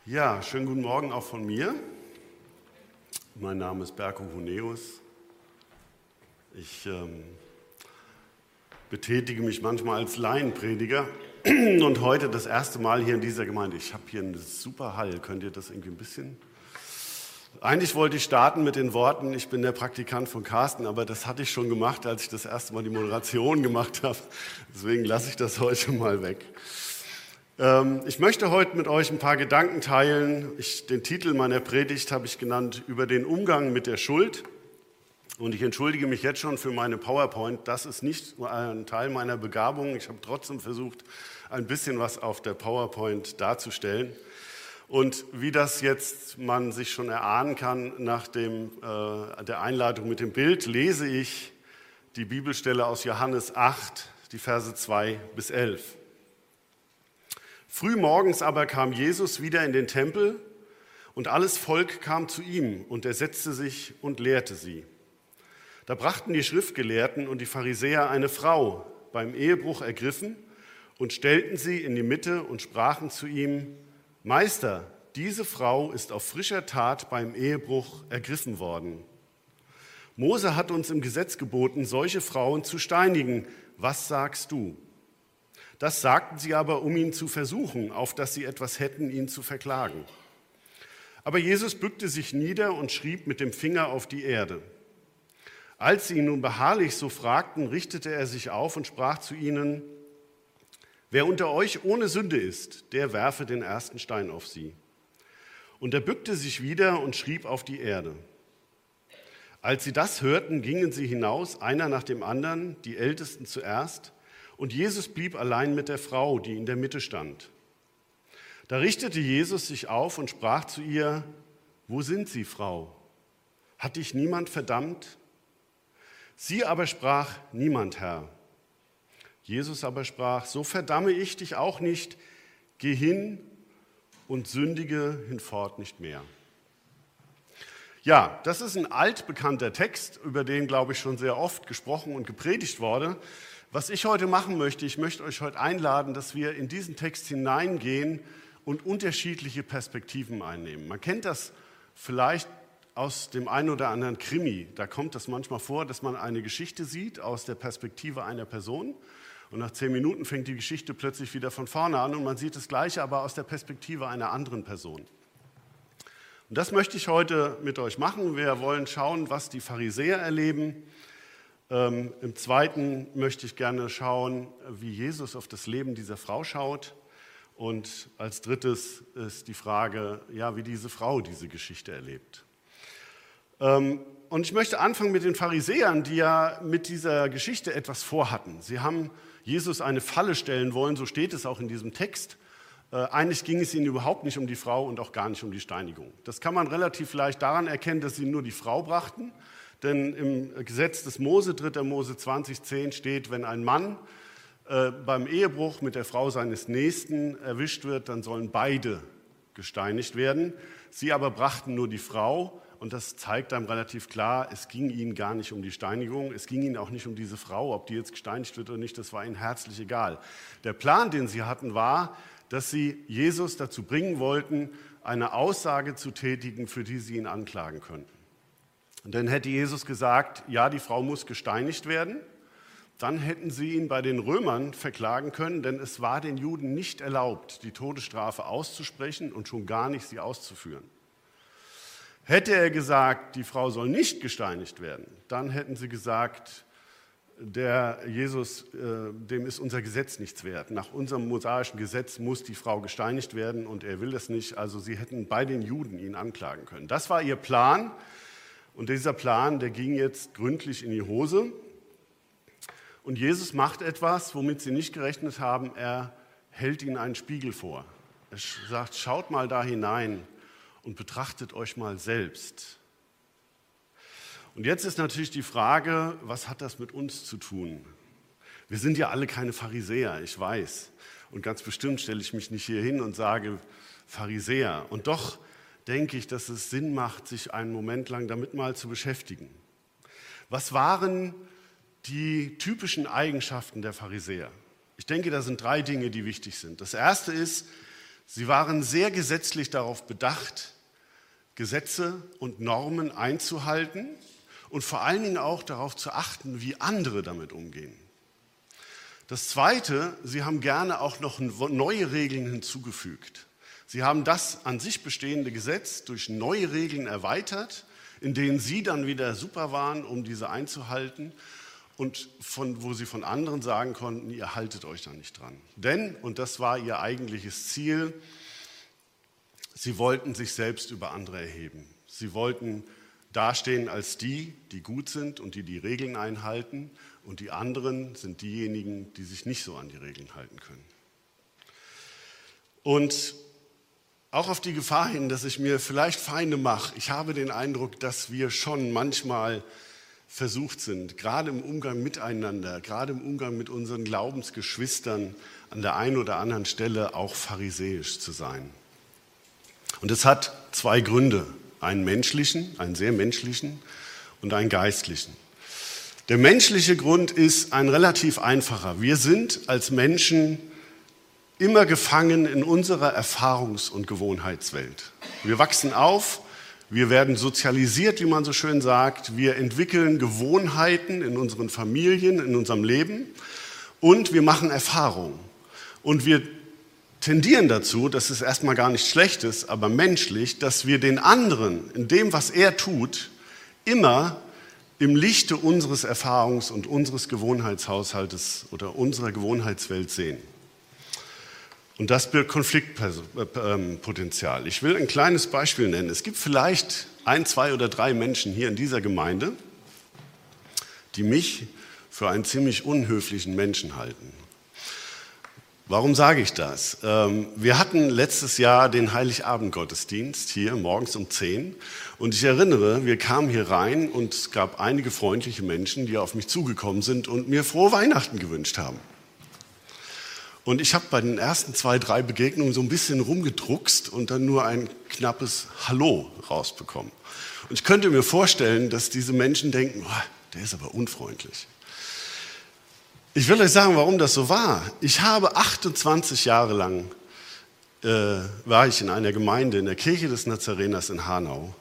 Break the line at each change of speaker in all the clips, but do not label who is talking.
Ja, schönen guten Morgen auch von mir. Mein Name ist Berko Huneus. Ich betätige mich manchmal als Laienprediger und heute das erste Mal hier in dieser Gemeinde. Ich habe hier einen super Hall. Könnt ihr das irgendwie ein bisschen? Eigentlich wollte ich starten mit den Worten, ich bin der Praktikant von Carsten, aber das hatte ich schon gemacht, als ich das erste Mal die Moderation gemacht habe. Deswegen lasse ich das heute mal weg. Ich möchte heute mit euch ein paar Gedanken teilen. Den Titel meiner Predigt habe ich genannt, über den Umgang mit der Schuld. Und ich entschuldige mich jetzt schon für meine PowerPoint. Das ist nicht ein Teil meiner Begabung. Ich habe trotzdem versucht, ein bisschen was auf der PowerPoint darzustellen. Und wie das jetzt man sich schon erahnen kann, nach der Einleitung mit dem Bild, lese ich die Bibelstelle aus Johannes 8, die Verse 2 bis 11. Frühmorgens aber kam Jesus wieder in den Tempel und alles Volk kam zu ihm und er setzte sich und lehrte sie. Da brachten die Schriftgelehrten und die Pharisäer eine Frau beim Ehebruch ergriffen und stellten sie in die Mitte und sprachen zu ihm: Meister, diese Frau ist auf frischer Tat beim Ehebruch ergriffen worden. Mose hat uns im Gesetz geboten, solche Frauen zu steinigen. Was sagst du? Das sagten sie aber, um ihn zu versuchen, auf dass sie etwas hätten, ihn zu verklagen. Aber Jesus bückte sich nieder und schrieb mit dem Finger auf die Erde. Als sie ihn nun beharrlich so fragten, richtete er sich auf und sprach zu ihnen: Wer unter euch ohne Sünde ist, der werfe den ersten Stein auf sie. Und er bückte sich wieder und schrieb auf die Erde. Als sie das hörten, gingen sie hinaus, einer nach dem anderen, die Ältesten zuerst, und Jesus blieb allein mit der Frau, die in der Mitte stand. Da richtete Jesus sich auf und sprach zu ihr: Wo sind sie, Frau? Hat dich niemand verdammt? Sie aber sprach: Niemand, Herr. Jesus aber sprach: So verdamme ich dich auch nicht. Geh hin und sündige hinfort nicht mehr. Ja, das ist ein altbekannter Text, über den, glaube ich, schon sehr oft gesprochen und gepredigt wurde. Was ich heute machen möchte, ich möchte euch heute einladen, dass wir in diesen Text hineingehen und unterschiedliche Perspektiven einnehmen. Man kennt das vielleicht aus dem einen oder anderen Krimi. Da kommt das manchmal vor, dass man eine Geschichte sieht aus der Perspektive einer Person und nach 10 Minuten fängt die Geschichte plötzlich wieder von vorne an und man sieht das Gleiche, aber aus der Perspektive einer anderen Person. Und das möchte ich heute mit euch machen. Wir wollen schauen, was die Pharisäer erleben. Im Zweiten möchte ich gerne schauen, wie Jesus auf das Leben dieser Frau schaut. Und als Drittes ist die Frage, ja, wie diese Frau diese Geschichte erlebt. Und ich möchte anfangen mit den Pharisäern, die ja mit dieser Geschichte etwas vorhatten. Sie haben Jesus eine Falle stellen wollen, so steht es auch in diesem Text. Eigentlich ging es ihnen überhaupt nicht um die Frau und auch gar nicht um die Steinigung. Das kann man relativ leicht daran erkennen, dass sie nur die Frau brachten. Denn im Gesetz des Mose, 3. Mose 20,10 steht, wenn ein Mann beim Ehebruch mit der Frau seines Nächsten erwischt wird, dann sollen beide gesteinigt werden. Sie aber brachten nur die Frau und das zeigt einem relativ klar, es ging ihnen gar nicht um die Steinigung, es ging ihnen auch nicht um diese Frau, ob die jetzt gesteinigt wird oder nicht, das war ihnen herzlich egal. Der Plan, den sie hatten, war, dass sie Jesus dazu bringen wollten, eine Aussage zu tätigen, für die sie ihn anklagen könnten. Und dann hätte Jesus gesagt, ja, die Frau muss gesteinigt werden. Dann hätten sie ihn bei den Römern verklagen können, denn es war den Juden nicht erlaubt, die Todesstrafe auszusprechen und schon gar nicht sie auszuführen. Hätte er gesagt, die Frau soll nicht gesteinigt werden, dann hätten sie gesagt, der Jesus, dem ist unser Gesetz nichts wert. Nach unserem mosaischen Gesetz muss die Frau gesteinigt werden und er will das nicht. Also sie hätten bei den Juden ihn anklagen können. Das war ihr Plan. Und dieser Plan, der ging jetzt gründlich in die Hose. Und Jesus macht etwas, womit sie nicht gerechnet haben. Er hält ihnen einen Spiegel vor. Er sagt, schaut mal da hinein und betrachtet euch mal selbst. Und jetzt ist natürlich die Frage, was hat das mit uns zu tun? Wir sind ja alle keine Pharisäer, ich weiß. Und ganz bestimmt stelle ich mich nicht hier hin und sage Pharisäer. Und doch denke ich, dass es Sinn macht, sich einen Moment lang damit mal zu beschäftigen. Was waren die typischen Eigenschaften der Pharisäer? Ich denke, da sind 3 Dinge, die wichtig sind. Das erste ist, Sie waren sehr gesetzlich darauf bedacht, Gesetze und Normen einzuhalten und vor allen Dingen auch darauf zu achten, wie andere damit umgehen. Das Zweite, sie haben gerne auch noch neue Regeln hinzugefügt. Sie haben das an sich bestehende Gesetz durch neue Regeln erweitert, in denen sie dann wieder super waren, um diese einzuhalten und wo sie von anderen sagen konnten, ihr haltet euch da nicht dran. Denn, und das war ihr eigentliches Ziel, sie wollten sich selbst über andere erheben. Sie wollten dastehen als die gut sind und die Regeln einhalten, und die anderen sind diejenigen, die sich nicht so an die Regeln halten können. Und auch auf die Gefahr hin, dass ich mir vielleicht Feinde mache, ich habe den Eindruck, dass wir schon manchmal versucht sind, gerade im Umgang miteinander, gerade im Umgang mit unseren Glaubensgeschwistern an der einen oder anderen Stelle auch pharisäisch zu sein. Und es hat zwei Gründe, einen menschlichen, einen sehr menschlichen und einen geistlichen. Der menschliche Grund ist ein relativ einfacher. Wir sind als Menschen immer gefangen in unserer Erfahrungs- und Gewohnheitswelt. Wir wachsen auf, wir werden sozialisiert, wie man so schön sagt, wir entwickeln Gewohnheiten in unseren Familien, in unserem Leben und wir machen Erfahrungen. Und wir tendieren dazu, das ist erstmal gar nichts Schlechtes, aber menschlich, dass wir den anderen in dem, was er tut, immer im Lichte unseres Erfahrungs- und unseres Gewohnheitshaushaltes oder unserer Gewohnheitswelt sehen. Und das birgt Konfliktpotenzial. Ich will ein kleines Beispiel nennen. Es gibt vielleicht 1, 2 oder 3 Menschen hier in dieser Gemeinde, die mich für einen ziemlich unhöflichen Menschen halten. Warum sage ich das? Wir hatten letztes Jahr den Heiligabend-Gottesdienst hier morgens um 10 und ich erinnere, wir kamen hier rein und es gab einige freundliche Menschen, die auf mich zugekommen sind und mir frohe Weihnachten gewünscht haben. Und ich habe bei den ersten 2, 3 Begegnungen so ein bisschen rumgedruckst und dann nur ein knappes Hallo rausbekommen. Und ich könnte mir vorstellen, dass diese Menschen denken, oh, der ist aber unfreundlich. Ich will euch sagen, warum das so war. Ich habe 28 Jahre lang, war ich in einer Gemeinde, in der Kirche des Nazareners in Hanau.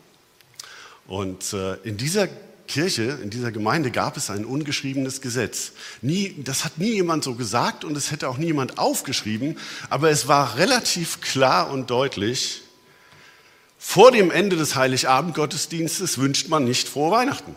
Und in dieser Kirche, in dieser Gemeinde gab es ein ungeschriebenes Gesetz. Das hat nie jemand so gesagt und es hätte auch niemand aufgeschrieben, aber es war relativ klar und deutlich, vor dem Ende des Heiligabend-Gottesdienstes wünscht man nicht frohe Weihnachten.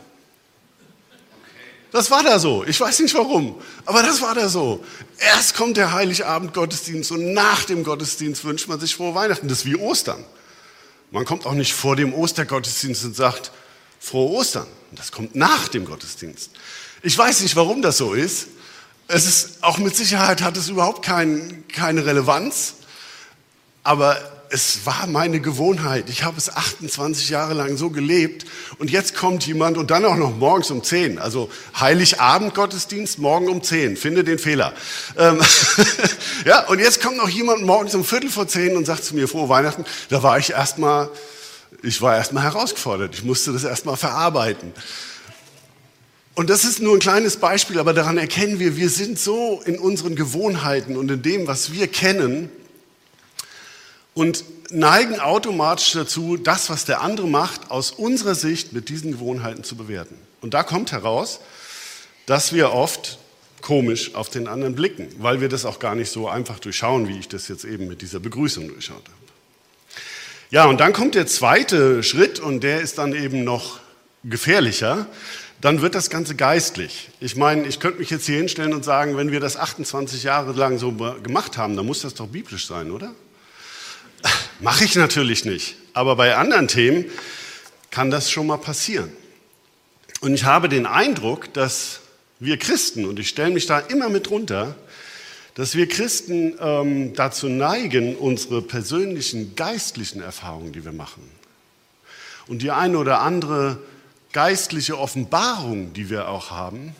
Das war da so. Ich weiß nicht warum, aber das war da so. Erst kommt der Heiligabend-Gottesdienst und nach dem Gottesdienst wünscht man sich frohe Weihnachten. Das ist wie Ostern. Man kommt auch nicht vor dem Ostergottesdienst und sagt frohe Ostern. Das kommt nach dem Gottesdienst. Ich weiß nicht, warum das so ist. Es ist auch mit Sicherheit hat es überhaupt keine Relevanz, aber es war meine Gewohnheit. Ich habe es 28 Jahre lang so gelebt und jetzt kommt jemand und dann auch noch morgens um 10. Also Heiligabend-Gottesdienst, morgen um 10. Finde den Fehler. Ja, und jetzt kommt noch jemand morgens um 9:45 und sagt zu mir, frohe Weihnachten. Da war ich war erstmal herausgefordert. Ich musste das erstmal verarbeiten. Und das ist nur ein kleines Beispiel, aber daran erkennen wir sind so in unseren Gewohnheiten und in dem, was wir kennen, und neigen automatisch dazu, das, was der andere macht, aus unserer Sicht mit diesen Gewohnheiten zu bewerten. Und da kommt heraus, dass wir oft komisch auf den anderen blicken, weil wir das auch gar nicht so einfach durchschauen, wie ich das jetzt eben mit dieser Begrüßung durchschaut habe. Ja, und dann kommt der zweite Schritt und der ist dann eben noch gefährlicher. Dann wird das Ganze geistlich. Ich meine, ich könnte mich jetzt hier hinstellen und sagen, wenn wir das 28 Jahre lang so gemacht haben, dann muss das doch biblisch sein, oder? Mache ich natürlich nicht, aber bei anderen Themen kann das schon mal passieren. Und ich habe den Eindruck, dass wir Christen, und ich stelle mich da immer mit drunter, dass wir Christen dazu neigen, unsere persönlichen geistlichen Erfahrungen, die wir machen, und die eine oder andere geistliche Offenbarung, die wir auch haben,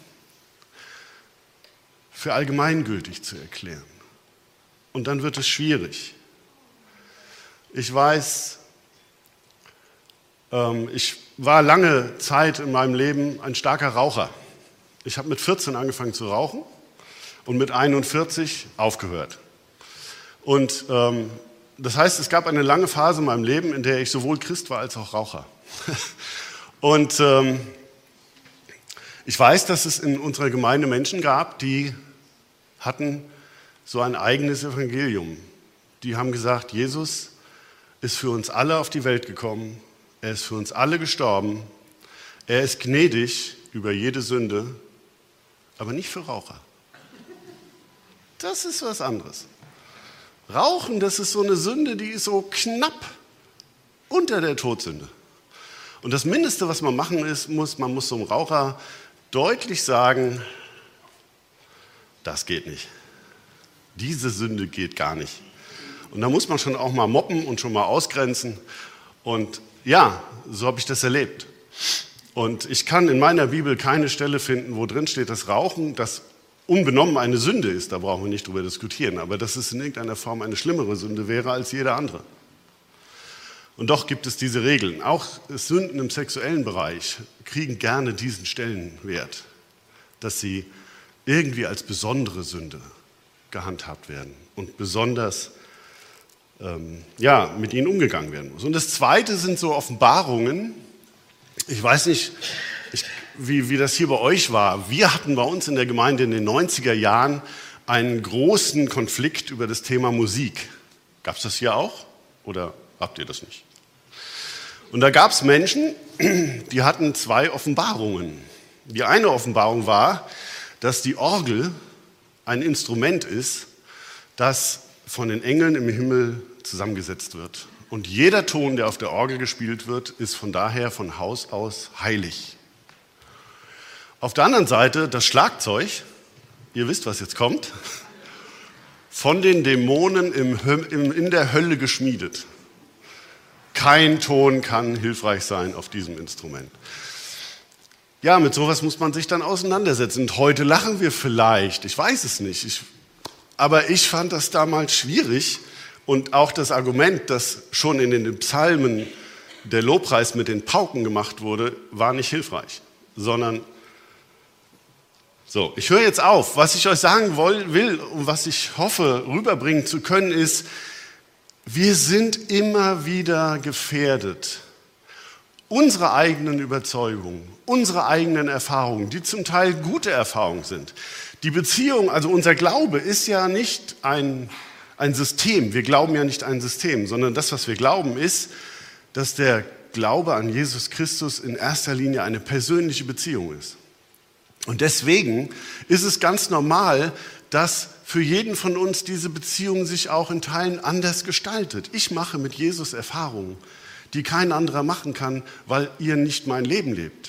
für allgemeingültig zu erklären. Und dann wird es schwierig. Ich weiß, ich war lange Zeit in meinem Leben ein starker Raucher. Ich habe mit 14 angefangen zu rauchen und mit 41 aufgehört. Und Das heißt, es gab eine lange Phase in meinem Leben, in der ich sowohl Christ war als auch Raucher. Und ich weiß, dass es in unserer Gemeinde Menschen gab, die hatten so ein eigenes Evangelium. Die haben gesagt, Jesus ist für uns alle auf die Welt gekommen, er ist für uns alle gestorben, er ist gnädig über jede Sünde, aber nicht für Raucher. Das ist was anderes. Rauchen, das ist so eine Sünde, die ist so knapp unter der Todsünde. Und das Mindeste, was man machen muss, man muss so einem Raucher deutlich sagen, das geht nicht. Diese Sünde geht gar nicht. Und da muss man schon auch mal moppen und schon mal ausgrenzen. Und ja, so habe ich das erlebt. Und ich kann in meiner Bibel keine Stelle finden, wo drin steht, dass Rauchen, das unbenommen eine Sünde ist. Da brauchen wir nicht drüber diskutieren. Aber dass es in irgendeiner Form eine schlimmere Sünde wäre als jede andere. Und doch gibt es diese Regeln. Auch Sünden im sexuellen Bereich kriegen gerne diesen Stellenwert, dass sie irgendwie als besondere Sünde gehandhabt werden und besonders mit ihnen umgegangen werden muss. Und das Zweite sind so Offenbarungen. Ich weiß nicht, wie das hier bei euch war. Wir hatten bei uns in der Gemeinde in den 90er Jahren einen großen Konflikt über das Thema Musik. Gab es das hier auch oder habt ihr das nicht? Und da gab es Menschen, die hatten zwei Offenbarungen. Die eine Offenbarung war, dass die Orgel ein Instrument ist, das von den Engeln im Himmel zusammengesetzt wird. Und jeder Ton, der auf der Orgel gespielt wird, ist von daher von Haus aus heilig. Auf der anderen Seite das Schlagzeug, ihr wisst, was jetzt kommt, von den Dämonen in der Hölle geschmiedet. Kein Ton kann hilfreich sein auf diesem Instrument. Ja, mit sowas muss man sich dann auseinandersetzen. Und heute lachen wir vielleicht, ich weiß es nicht. Aber ich fand das damals schwierig. Und auch das Argument, dass schon in den Psalmen der Lobpreis mit den Pauken gemacht wurde, war nicht hilfreich. Sondern, so, ich höre jetzt auf. Was ich euch sagen will und was ich hoffe rüberbringen zu können, ist, wir sind immer wieder gefährdet, unsere eigenen Überzeugungen, unsere eigenen Erfahrungen, die zum Teil gute Erfahrungen sind. Die Beziehung, also unser Glaube ist ja nicht ein System. Wir glauben ja nicht ein System, sondern das, was wir glauben, ist, dass der Glaube an Jesus Christus in erster Linie eine persönliche Beziehung ist. Und deswegen ist es ganz normal, dass für jeden von uns diese Beziehung sich auch in Teilen anders gestaltet. Ich mache mit Jesus Erfahrungen, die kein anderer machen kann, weil ihr nicht mein Leben lebt.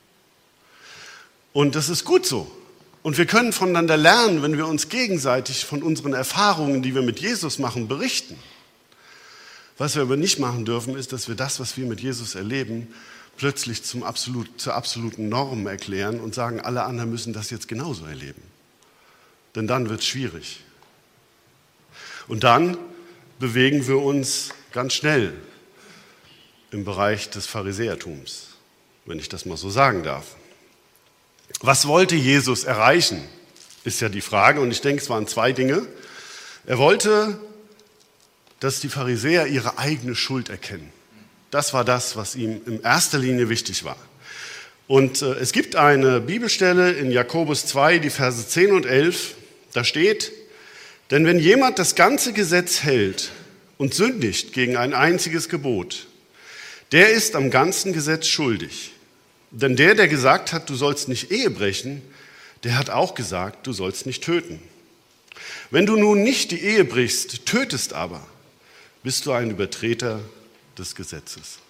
Und das ist gut so. Und wir können voneinander lernen, wenn wir uns gegenseitig von unseren Erfahrungen, die wir mit Jesus machen, berichten. Was wir aber nicht machen dürfen, ist, dass wir das, was wir mit Jesus erleben, plötzlich zur absoluten Norm erklären und sagen, alle anderen müssen das jetzt genauso erleben. Denn dann wird es schwierig. Und dann bewegen wir uns ganz schnell im Bereich des Pharisäertums, wenn ich das mal so sagen darf. Was wollte Jesus erreichen, ist ja die Frage. Und ich denke, es waren zwei Dinge. Er wollte, dass die Pharisäer ihre eigene Schuld erkennen. Das war das, was ihm in erster Linie wichtig war. Und es gibt eine Bibelstelle in Jakobus 2, die Verse 10 und 11. Da steht, denn wenn jemand das ganze Gesetz hält und sündigt gegen ein einziges Gebot, der ist am ganzen Gesetz schuldig. Denn der gesagt hat, du sollst nicht Ehe brechen, der hat auch gesagt, du sollst nicht töten. Wenn du nun nicht die Ehe brichst, tötest aber, bist du ein Übertreter des Gesetzes.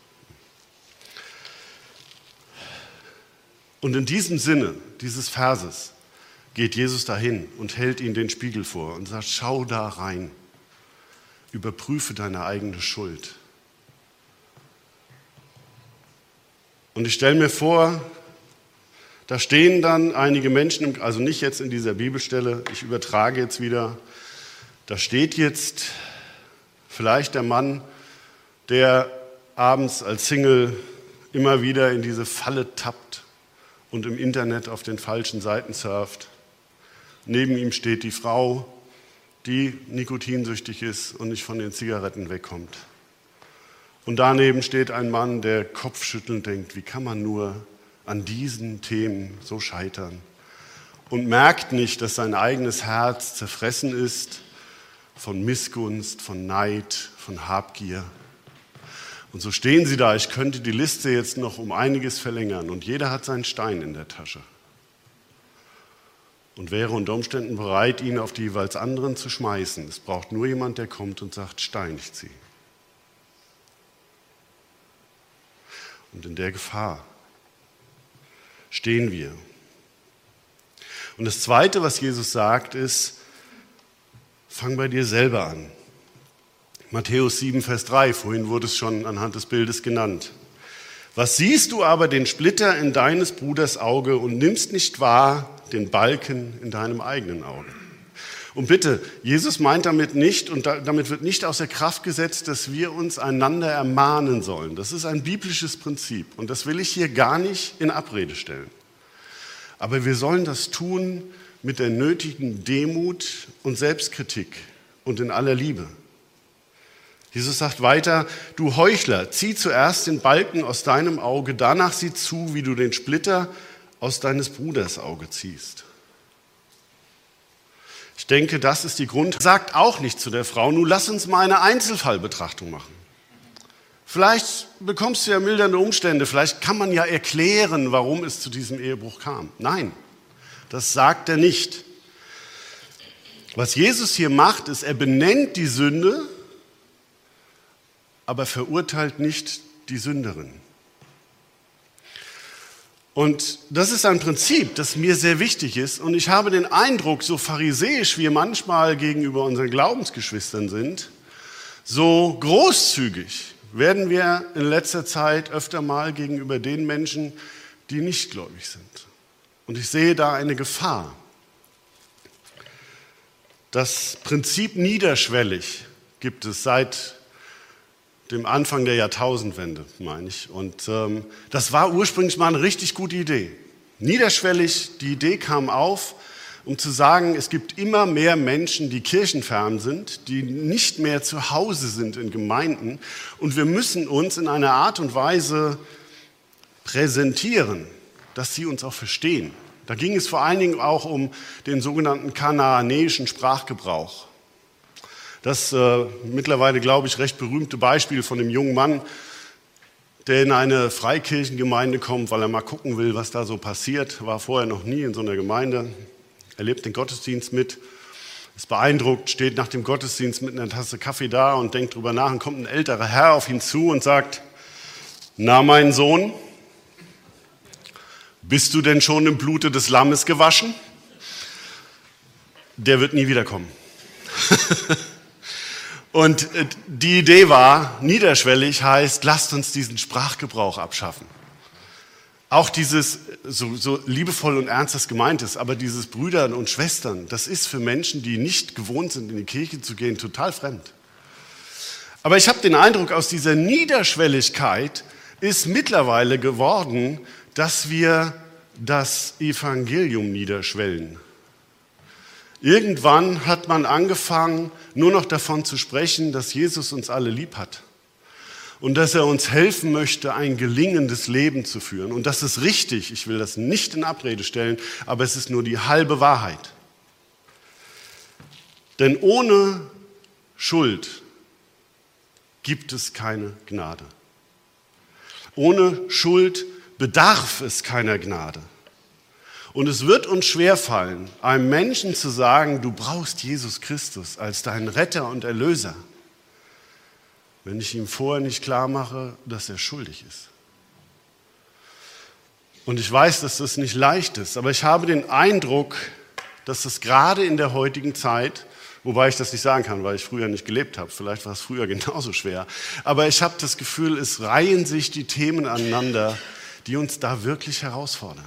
Und in diesem Sinne dieses Verses geht Jesus dahin und hält ihnen den Spiegel vor und sagt, schau da rein, überprüfe deine eigene Schuld. Und ich stelle mir vor, da stehen dann einige Menschen, also nicht jetzt in dieser Bibelstelle, ich übertrage jetzt wieder, da steht jetzt vielleicht der Mann, der abends als Single immer wieder in diese Falle tappt und im Internet auf den falschen Seiten surft. Neben ihm steht die Frau, die nikotinsüchtig ist und nicht von den Zigaretten wegkommt. Und daneben steht ein Mann, der kopfschüttelnd denkt, wie kann man nur an diesen Themen so scheitern? Und merkt nicht, dass sein eigenes Herz zerfressen ist von Missgunst, von Neid, von Habgier. Und so stehen sie da. Ich könnte die Liste jetzt noch um einiges verlängern. Und jeder hat seinen Stein in der Tasche. Und wäre unter Umständen bereit, ihn auf die jeweils anderen zu schmeißen. Es braucht nur jemand, der kommt und sagt, steinigt sie. Und in der Gefahr stehen wir. Und das Zweite, was Jesus sagt, ist, fang bei dir selber an. Matthäus 7, Vers 3, vorhin wurde es schon anhand des Bildes genannt. Was siehst du aber den Splitter in deines Bruders Auge und nimmst nicht wahr den Balken in deinem eigenen Auge? Und bitte, Jesus meint damit nicht, und damit wird nicht außer Kraft gesetzt, dass wir uns einander ermahnen sollen. Das ist ein biblisches Prinzip und das will ich hier gar nicht in Abrede stellen. Aber wir sollen das tun mit der nötigen Demut und Selbstkritik und in aller Liebe. Jesus sagt weiter, du Heuchler, zieh zuerst den Balken aus deinem Auge, danach sieh zu, wie du den Splitter aus deines Bruders Auge ziehst. Ich denke, das ist die Grund. Sagt auch nicht zu der Frau, nun lass uns mal eine Einzelfallbetrachtung machen. Vielleicht bekommst du ja mildernde Umstände, vielleicht kann man ja erklären, warum es zu diesem Ehebruch kam. Nein, das sagt er nicht. Was Jesus hier macht, ist, er benennt die Sünde, aber verurteilt nicht die Sünderin. Und das ist ein Prinzip, das mir sehr wichtig ist. Und ich habe den Eindruck, so pharisäisch wir manchmal gegenüber unseren Glaubensgeschwistern sind, so großzügig werden wir in letzter Zeit öfter mal gegenüber den Menschen, die nicht gläubig sind. Und ich sehe da eine Gefahr. Das Prinzip niederschwellig gibt es seit dem Anfang der Jahrtausendwende, meine ich. Und das war ursprünglich mal eine richtig gute Idee. Niederschwellig, die Idee kam auf, um zu sagen, es gibt immer mehr Menschen, die kirchenfern sind, die nicht mehr zu Hause sind in Gemeinden. Und wir müssen uns in einer Art und Weise präsentieren, dass sie uns auch verstehen. Da ging es vor allen Dingen auch um den sogenannten kanaanäischen Sprachgebrauch. Das mittlerweile, glaube ich, recht berühmte Beispiel von dem jungen Mann, der in eine Freikirchengemeinde kommt, weil er mal gucken will, was da so passiert, war vorher noch nie in so einer Gemeinde, erlebt den Gottesdienst mit, ist beeindruckt, steht nach dem Gottesdienst mit einer Tasse Kaffee da und denkt drüber nach und kommt ein älterer Herr auf ihn zu und sagt, na mein Sohn, bist du denn schon im Blute des Lammes gewaschen? Der wird nie wiederkommen. Und die Idee war, niederschwellig heißt, lasst uns diesen Sprachgebrauch abschaffen. Auch dieses, so liebevoll und ernst das gemeint ist, aber dieses Brüdern und Schwestern, das ist für Menschen, die nicht gewohnt sind, in die Kirche zu gehen, total fremd. Aber ich habe den Eindruck, aus dieser Niederschwelligkeit ist mittlerweile geworden, dass wir das Evangelium niederschwellen. Irgendwann hat man angefangen, nur noch davon zu sprechen, dass Jesus uns alle lieb hat und dass er uns helfen möchte, ein gelingendes Leben zu führen. Und das ist richtig, ich will das nicht in Abrede stellen, aber es ist nur die halbe Wahrheit. Denn ohne Schuld gibt es keine Gnade. Ohne Schuld bedarf es keiner Gnade. Und es wird uns schwerfallen, einem Menschen zu sagen, du brauchst Jesus Christus als deinen Retter und Erlöser, wenn ich ihm vorher nicht klar mache, dass er schuldig ist. Und ich weiß, dass das nicht leicht ist, aber ich habe den Eindruck, dass das gerade in der heutigen Zeit, wobei ich das nicht sagen kann, weil ich früher nicht gelebt habe, vielleicht war es früher genauso schwer, aber ich habe das Gefühl, es reihen sich die Themen aneinander, die uns da wirklich herausfordern.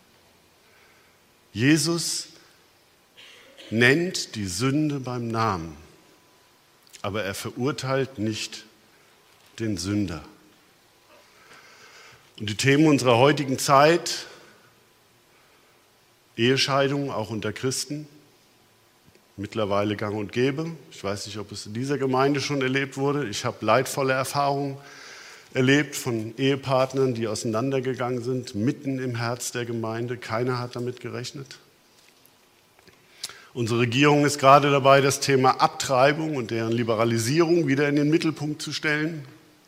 Jesus nennt die Sünde beim Namen, aber er verurteilt nicht den Sünder. Und die Themen unserer heutigen Zeit, Ehescheidung auch unter Christen, mittlerweile gang und gäbe. Ich weiß nicht, ob es in dieser Gemeinde schon erlebt wurde. Ich habe leidvolle Erfahrungen erlebt von Ehepartnern, die auseinandergegangen sind, mitten im Herz der Gemeinde. Keiner hat damit gerechnet. Unsere Regierung ist gerade dabei, das Thema Abtreibung und deren Liberalisierung wieder in den Mittelpunkt zu stellen.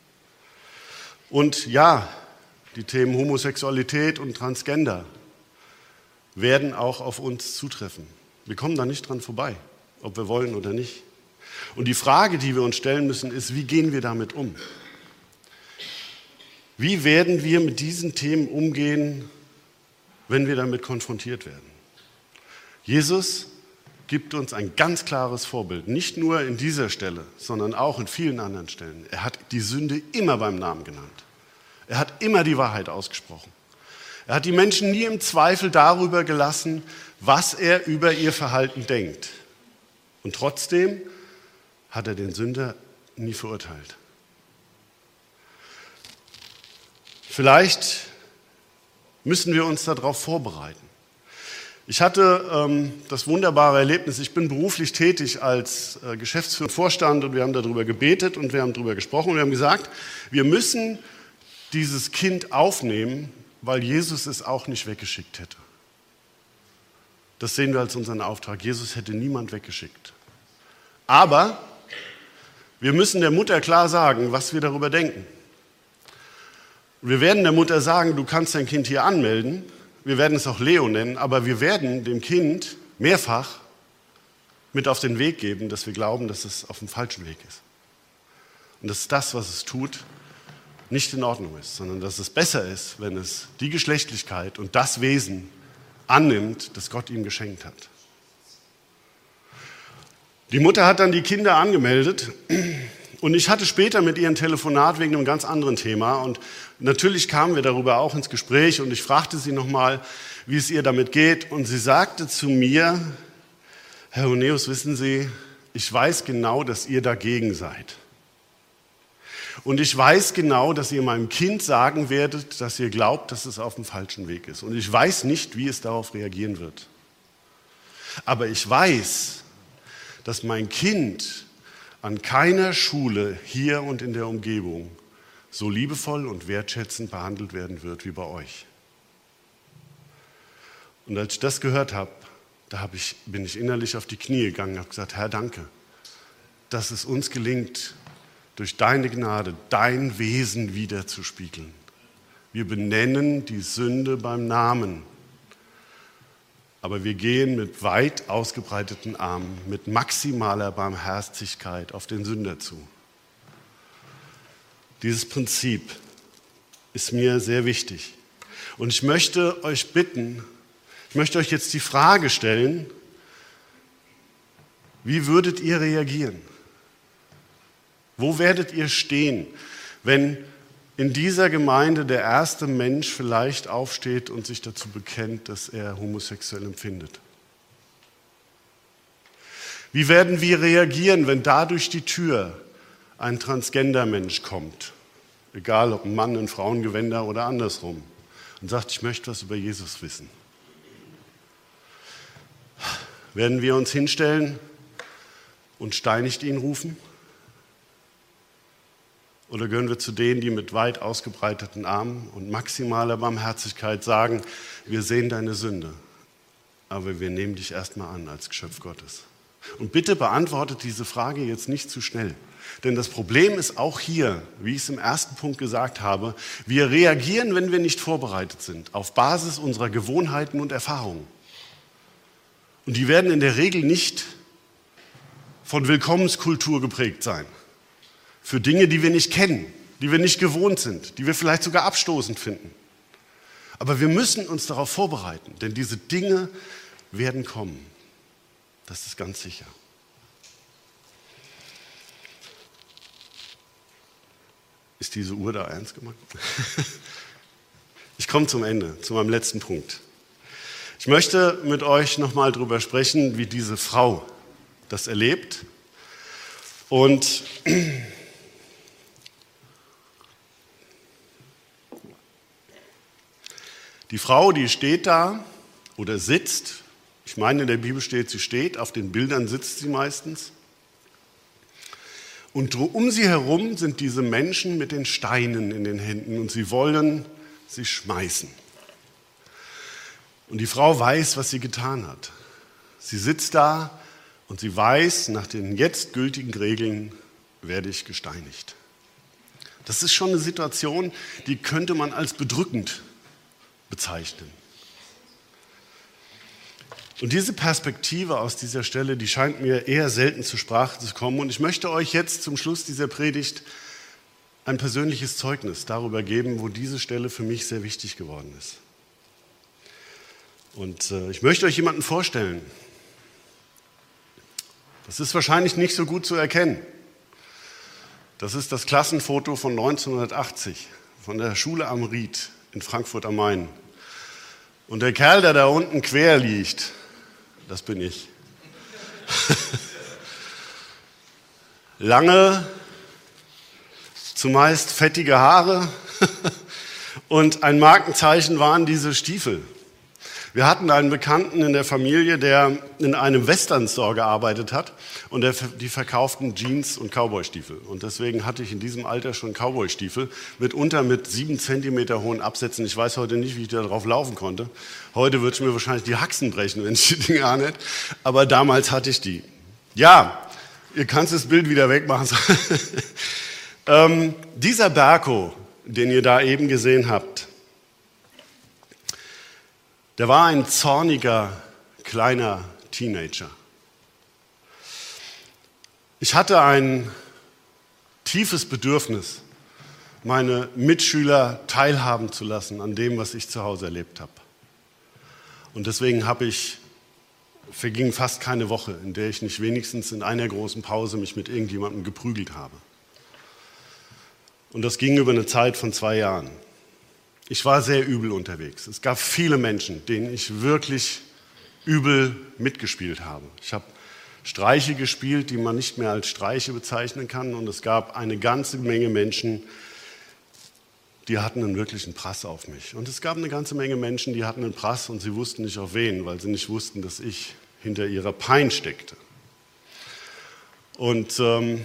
Und ja, die Themen Homosexualität und Transgender werden auch auf uns zutreffen. Wir kommen da nicht dran vorbei, ob wir wollen oder nicht. Und die Frage, die wir uns stellen müssen, ist, wie gehen wir damit um? Wie werden wir mit diesen Themen umgehen, wenn wir damit konfrontiert werden? Jesus gibt uns ein ganz klares Vorbild, nicht nur in dieser Stelle, sondern auch in vielen anderen Stellen. Er hat die Sünde immer beim Namen genannt. Er hat immer die Wahrheit ausgesprochen. Er hat die Menschen nie im Zweifel darüber gelassen, was er über ihr Verhalten denkt. Und trotzdem hat er den Sünder nie verurteilt. Vielleicht müssen wir uns darauf vorbereiten. Ich hatte das wunderbare Erlebnis, ich bin beruflich tätig als Geschäftsführer im Vorstand und wir haben darüber gebetet und wir haben darüber gesprochen und wir haben gesagt, wir müssen dieses Kind aufnehmen, weil Jesus es auch nicht weggeschickt hätte. Das sehen wir als unseren Auftrag. Jesus hätte niemand weggeschickt. Aber wir müssen der Mutter klar sagen, was wir darüber denken. Wir werden der Mutter sagen, du kannst dein Kind hier anmelden. Wir werden es auch Leo nennen, aber wir werden dem Kind mehrfach mit auf den Weg geben, dass wir glauben, dass es auf dem falschen Weg ist. Und dass das, was es tut, nicht in Ordnung ist, sondern dass es besser ist, wenn es die Geschlechtlichkeit und das Wesen annimmt, das Gott ihm geschenkt hat. Die Mutter hat dann die Kinder angemeldet und ich hatte später mit ihr ein Telefonat wegen einem ganz anderen Thema und natürlich kamen wir darüber auch ins Gespräch und ich fragte sie nochmal, wie es ihr damit geht und sie sagte zu mir, Herr Huneus, wissen Sie, ich weiß genau, dass ihr dagegen seid. Und ich weiß genau, dass ihr meinem Kind sagen werdet, dass ihr glaubt, dass es auf dem falschen Weg ist. Und ich weiß nicht, wie es darauf reagieren wird. Aber ich weiß, dass mein Kind an keiner Schule hier und in der Umgebung so liebevoll und wertschätzend behandelt werden wird wie bei euch. Und als ich das gehört habe, bin ich innerlich auf die Knie gegangen und habe gesagt, Herr, danke, dass es uns gelingt, durch deine Gnade dein Wesen widerzuspiegeln. Wir benennen die Sünde beim Namen, aber wir gehen mit weit ausgebreiteten Armen, mit maximaler Barmherzigkeit auf den Sünder zu. Dieses Prinzip ist mir sehr wichtig. Und ich möchte euch bitten, ich möchte euch jetzt die Frage stellen, wie würdet ihr reagieren? Wo werdet ihr stehen, wenn in dieser Gemeinde der erste Mensch vielleicht aufsteht und sich dazu bekennt, dass er homosexuell empfindet? Wie werden wir reagieren, wenn da durch die Tür ein Transgender-Mensch kommt, egal ob ein Mann in Frauengewänder oder andersrum, und sagt, ich möchte was über Jesus wissen? Werden wir uns hinstellen und steinigt ihn rufen? Oder gehören wir zu denen, die mit weit ausgebreiteten Armen und maximaler Barmherzigkeit sagen, wir sehen deine Sünde, aber wir nehmen dich erstmal an als Geschöpf Gottes? Und bitte beantwortet diese Frage jetzt nicht zu schnell. Denn das Problem ist auch hier, wie ich es im ersten Punkt gesagt habe, wir reagieren, wenn wir nicht vorbereitet sind, auf Basis unserer Gewohnheiten und Erfahrungen. Und die werden in der Regel nicht von Willkommenskultur geprägt sein. Für Dinge, die wir nicht kennen, die wir nicht gewohnt sind, die wir vielleicht sogar abstoßend finden. Aber wir müssen uns darauf vorbereiten, denn diese Dinge werden kommen. Das ist ganz sicher. Ist diese Uhr da ernst gemeint? Ich komme zum Ende, zu meinem letzten Punkt. Ich möchte mit euch nochmal darüber sprechen, wie diese Frau das erlebt. Und die Frau, die steht da oder sitzt, Ich meine, in der Bibel steht, sie steht, auf den Bildern sitzt sie meistens. Und um sie herum sind diese Menschen mit den Steinen in den Händen und sie wollen sie schmeißen. Und die Frau weiß, was sie getan hat. Sie sitzt da und sie weiß, nach den jetzt gültigen Regeln werde ich gesteinigt. Das ist schon eine Situation, die könnte man als bedrückend bezeichnen. Und diese Perspektive aus dieser Stelle, die scheint mir eher selten zur Sprache zu kommen. Und ich möchte euch jetzt zum Schluss dieser Predigt ein persönliches Zeugnis darüber geben, wo diese Stelle für mich sehr wichtig geworden ist. Und ich möchte euch jemanden vorstellen. Das ist wahrscheinlich nicht so gut zu erkennen. Das ist das Klassenfoto von 1980 von der Schule am Ried in Frankfurt am Main. Und der Kerl, der da unten quer liegt, das bin ich. Lange, zumeist fettige Haare und ein Markenzeichen waren diese Stiefel. Wir hatten einen Bekannten in der Familie, der in einem Western-Store gearbeitet hat und die verkauften Jeans und Cowboystiefel. Und deswegen hatte ich in diesem Alter schon Cowboystiefel, mitunter mit 7 Zentimeter hohen Absätzen. Ich weiß heute nicht, wie ich da drauf laufen konnte. Heute würde ich mir wahrscheinlich die Haxen brechen, wenn ich die Dinge anhätte. Aber damals hatte ich die. Ja, ihr kannst das Bild wieder wegmachen. Dieser Berko, den ihr da eben gesehen habt, der war ein zorniger, kleiner Teenager. Ich hatte ein tiefes Bedürfnis, meine Mitschüler teilhaben zu lassen an dem, was ich zu Hause erlebt habe. Und deswegen verging fast keine Woche, in der ich nicht wenigstens in einer großen Pause mich mit irgendjemandem geprügelt habe. Und das ging über eine Zeit von 2 Jahren. Ich war sehr übel unterwegs. Es gab viele Menschen, denen ich wirklich übel mitgespielt habe. Ich habe Streiche gespielt, die man nicht mehr als Streiche bezeichnen kann. Und es gab eine ganze Menge Menschen, die hatten einen wirklichen Prass auf mich. Und es gab eine ganze Menge Menschen, die hatten einen Prass und sie wussten nicht auf wen, weil sie nicht wussten, dass ich hinter ihrer Pein steckte. Und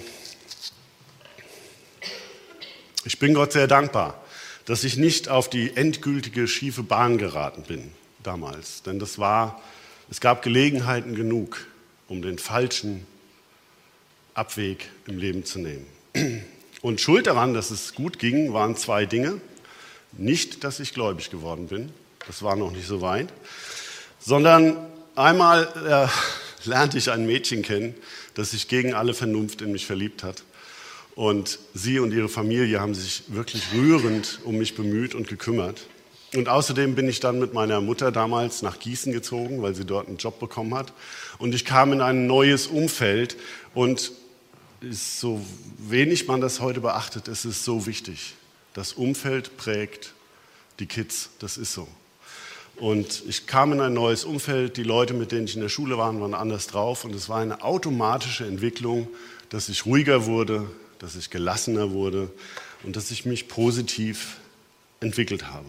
ich bin Gott sehr dankbar, dass ich nicht auf die endgültige schiefe Bahn geraten bin damals. Denn es gab Gelegenheiten genug, um den falschen Abweg im Leben zu nehmen. Und schuld daran, dass es gut ging, waren 2 Dinge. Nicht, dass ich gläubig geworden bin, das war noch nicht so weit, sondern einmal lernte ich ein Mädchen kennen, das sich gegen alle Vernunft in mich verliebt hat. Und sie und ihre Familie haben sich wirklich rührend um mich bemüht und gekümmert. Und außerdem bin ich dann mit meiner Mutter damals nach Gießen gezogen, weil sie dort einen Job bekommen hat. Und ich kam in ein neues Umfeld und so wenig man das heute beachtet, es ist so wichtig. Das Umfeld prägt die Kids, das ist so. Und ich kam in ein neues Umfeld, die Leute, mit denen ich in der Schule war, waren anders drauf. Und es war eine automatische Entwicklung, dass ich ruhiger wurde, dass ich gelassener wurde und dass ich mich positiv entwickelt habe.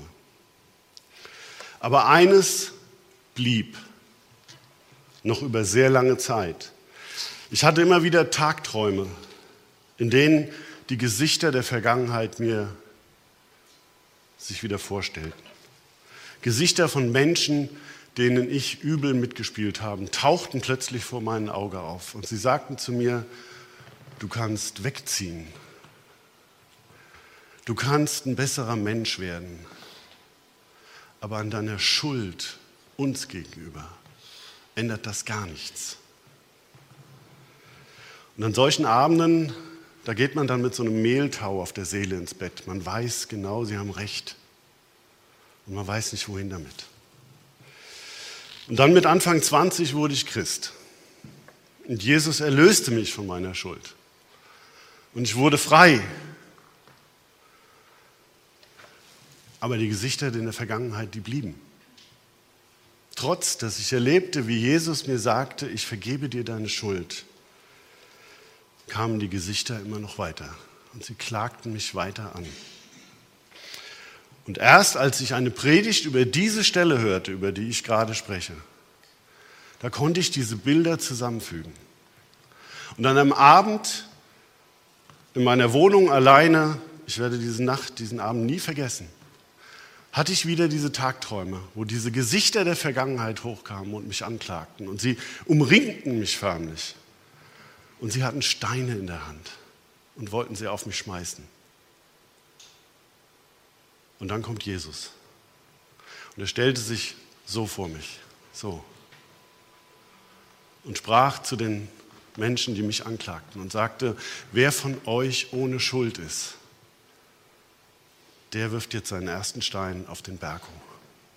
Aber eines blieb noch über sehr lange Zeit. Ich hatte immer wieder Tagträume, in denen die Gesichter der Vergangenheit mir sich wieder vorstellten. Gesichter von Menschen, denen ich übel mitgespielt habe, tauchten plötzlich vor meinem Auge auf. Und sie sagten zu mir, du kannst wegziehen. Du kannst ein besserer Mensch werden. Aber an deiner Schuld uns gegenüber ändert das gar nichts. Und an solchen Abenden, da geht man dann mit so einem Mehltau auf der Seele ins Bett. Man weiß genau, sie haben recht. Und man weiß nicht, wohin damit. Und dann mit Anfang 20 wurde ich Christ. Und Jesus erlöste mich von meiner Schuld. Und ich wurde frei. Aber die Gesichter in der Vergangenheit, die blieben. Trotz, dass ich erlebte, wie Jesus mir sagte, ich vergebe dir deine Schuld, kamen die Gesichter immer noch weiter. Und sie klagten mich weiter an. Und erst als ich eine Predigt über diese Stelle hörte, über die ich gerade spreche, Da konnte ich diese Bilder zusammenfügen. Und dann am Abend in meiner Wohnung alleine, ich werde diesen Abend nie vergessen, hatte ich wieder diese Tagträume, wo diese Gesichter der Vergangenheit hochkamen und mich anklagten. Und sie umringten mich förmlich. Und sie hatten Steine in der Hand und wollten sie auf mich schmeißen. Und dann kommt Jesus. Und er stellte sich so vor mich, so. Und sprach zu den Menschen, die mich anklagten und sagte, wer von euch ohne Schuld ist, der wirft jetzt seinen ersten Stein auf den Berg hoch.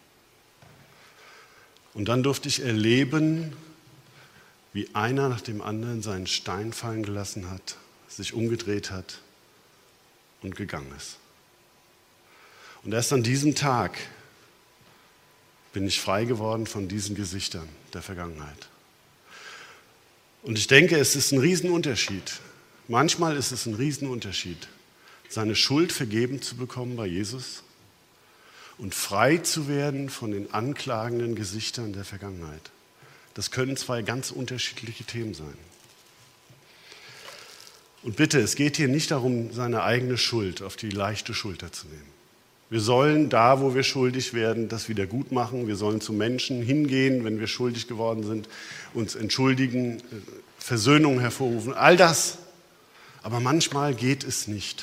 Und dann durfte ich erleben, wie einer nach dem anderen seinen Stein fallen gelassen hat, sich umgedreht hat und gegangen ist. Und erst an diesem Tag bin ich frei geworden von diesen Gesichtern der Vergangenheit. Und ich denke, es ist ein Riesenunterschied. Manchmal ist es ein Riesenunterschied, seine Schuld vergeben zu bekommen bei Jesus und frei zu werden von den anklagenden Gesichtern der Vergangenheit. Das können zwei ganz unterschiedliche Themen sein. Und bitte, es geht hier nicht darum, seine eigene Schuld auf die leichte Schulter zu nehmen. Wir sollen da, wo wir schuldig werden, das wieder gut machen. Wir sollen zu Menschen hingehen, wenn wir schuldig geworden sind, uns entschuldigen, Versöhnung hervorrufen, all das. Aber manchmal geht es nicht.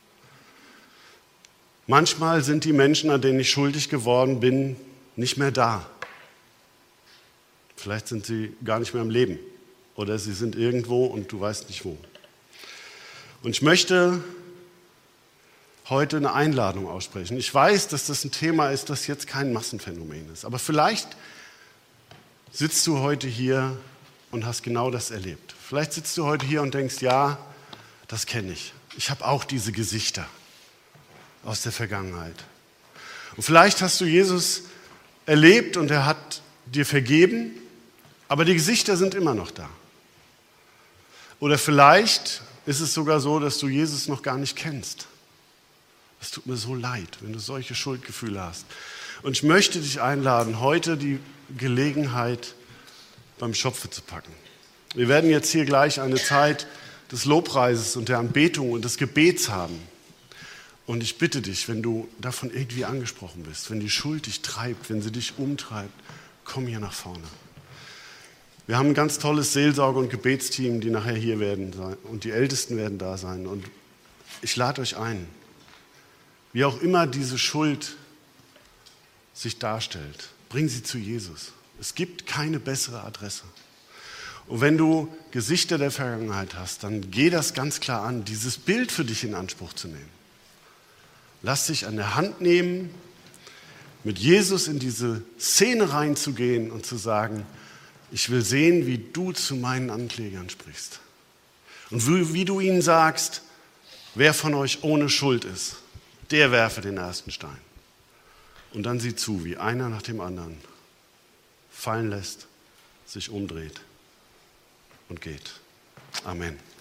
Manchmal sind die Menschen, an denen ich schuldig geworden bin, nicht mehr da. Vielleicht sind sie gar nicht mehr im Leben oder sie sind irgendwo und du weißt nicht wo. Und ich möchte heute eine Einladung aussprechen. Ich weiß, dass das ein Thema ist, das jetzt kein Massenphänomen ist. Aber vielleicht sitzt du heute hier und hast genau das erlebt. Vielleicht sitzt du heute hier und denkst, ja, das kenne ich. Ich habe auch diese Gesichter aus der Vergangenheit. Und vielleicht hast du Jesus erlebt und er hat dir vergeben, aber die Gesichter sind immer noch da. Oder vielleicht ist es sogar so, dass du Jesus noch gar nicht kennst. Es tut mir so leid, wenn du solche Schuldgefühle hast. Und ich möchte dich einladen, heute die Gelegenheit beim Schopfe zu packen. Wir werden jetzt hier gleich eine Zeit des Lobpreises und der Anbetung und des Gebets haben. Und ich bitte dich, wenn du davon irgendwie angesprochen bist, wenn die Schuld dich treibt, wenn sie dich umtreibt, komm hier nach vorne. Wir haben ein ganz tolles Seelsorge- und Gebetsteam, die nachher hier werden sein und die Ältesten werden da sein. Und ich lade euch ein, wie auch immer diese Schuld sich darstellt, bring sie zu Jesus. Es gibt keine bessere Adresse. Und wenn du Gesichter der Vergangenheit hast, dann geh das ganz klar an, dieses Bild für dich in Anspruch zu nehmen. Lass dich an der Hand nehmen, mit Jesus in diese Szene reinzugehen und zu sagen, ich will sehen, wie du zu meinen Anklägern sprichst. Und wie du ihnen sagst, wer von euch ohne Schuld ist, der werfe den ersten Stein. Und dann sieh zu, wie einer nach dem anderen fallen lässt, sich umdreht und geht. Amen.